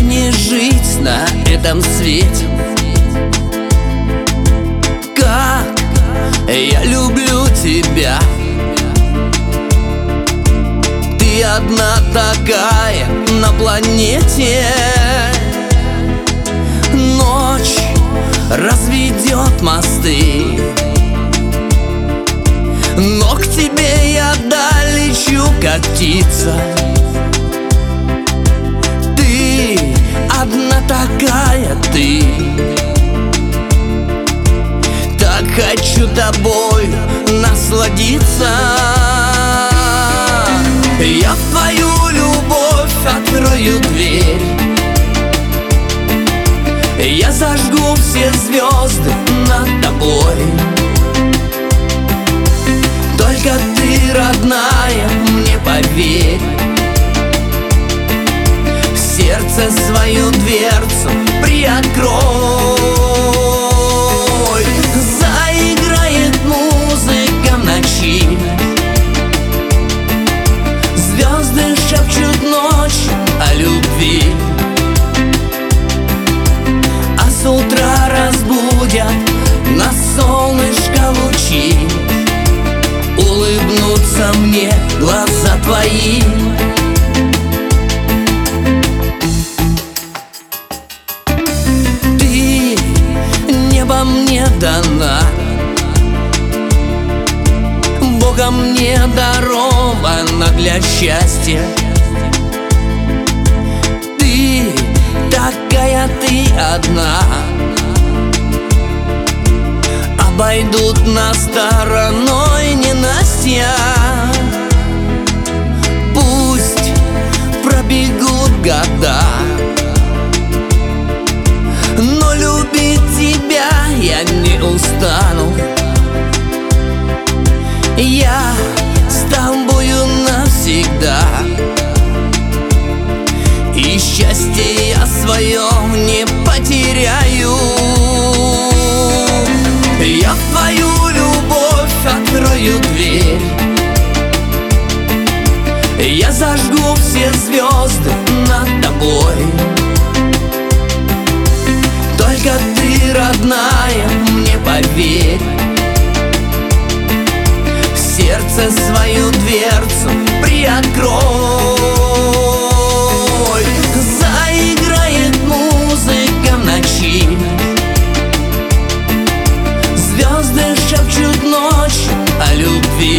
не жить на этом свете. Как я люблю тебя. Ты одна такая на планете. Ночь разведет мосты, но к тебе я долечу, как птица. Ты одна такая, ты. Так хочу тобой насладиться. Я в твою любовь открою дверь. Я зажгу все звезды над тобой. Только ты, родная, мне поверь. В сердце свою дверцу приоткрой. Заиграет музыка в ночи. Звезды шепчут ночь о любви. А с утра разбудят нас солнышко лучи. Улыбнутся мне глаза твои. Ты небо мне дана, Богом мне дарована для счастья. Ты такая, ты одна. Обойдут нас стороной ненастья. Пусть пробегут года, но любить тебя я не устану. Я с тобою навсегда. И счастье я свое не потеряю. Я в твою любовь открою дверь. Я зажгу все звезды над тобой. Только ты, родная, мне поверь. В сердце свою дверцу приоткрой. Заиграет музыка в ночи. Звезды шепчут ночь о любви.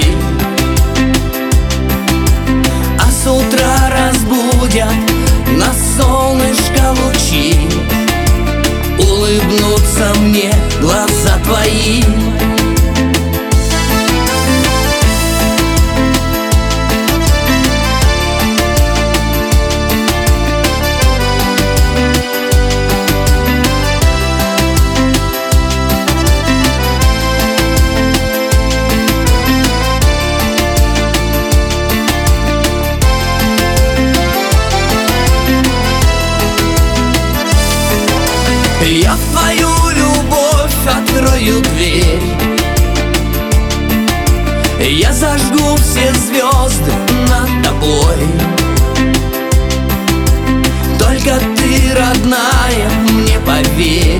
А с утра разбудят нас солнышко лучи. Улыбнутся мне глаза твои. Я в твою любовь открою дверь. Я зажгу все звезды над тобой. Только ты, родная, мне поверь.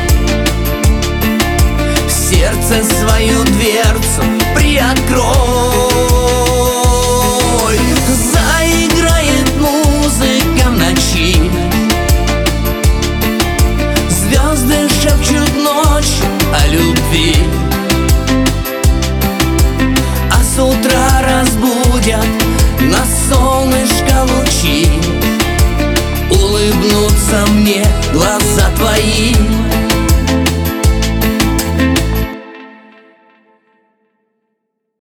В сердце свою дверцу приоткрой. Заиграет музыка в ночи. Звезды шепчут ночь о любви. А с утра разбудят нас солнышко лучи. Улыбнутся мне глаза твои.